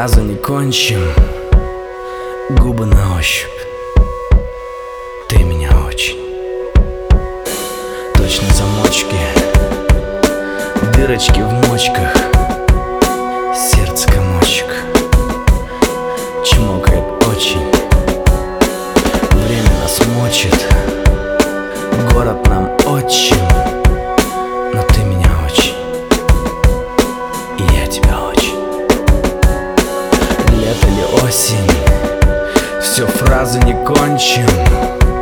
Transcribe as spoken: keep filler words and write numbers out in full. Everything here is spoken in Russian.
фразы не кончим, губы на ощупь. Ты меня очень. Точно замочки, дырочки в мочках, сердце комочек, чмокает очень. Время нас мочит, город нам отчим. Но ты меня очень, и я тебя очень. Лето ли осень, все фразы не кончим,